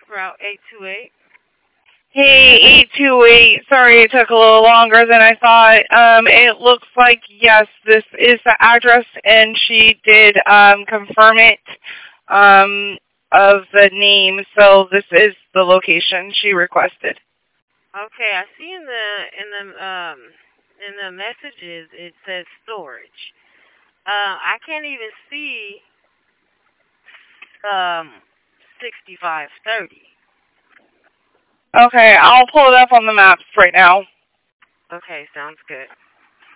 Route 828. Hey, 828. Sorry it took a little longer than I thought. It looks like, yes, this is the address, and she did confirm it of the name, so this is the location she requested. Okay, I see in the messages it says storage. I can't even see 6530. Okay, I'll pull it up on the maps right now. Okay, sounds good.